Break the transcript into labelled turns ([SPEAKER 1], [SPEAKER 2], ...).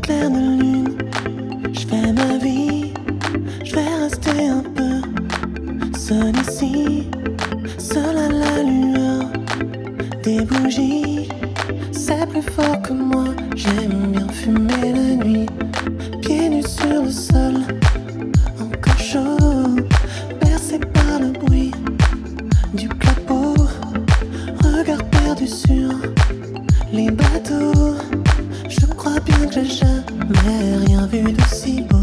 [SPEAKER 1] clair de lune, je fais ma vie, je vais rester un peu seul ici, seul à la lueur des bougies. C'est plus fort que moi, j'aime bien fumer la nuit, pieds nus sur le sol, encore chaud, bercé par le bruit du clapot, regard perdu sur les bateaux. Je crois bien que j'ai jamais rien vu de si beau.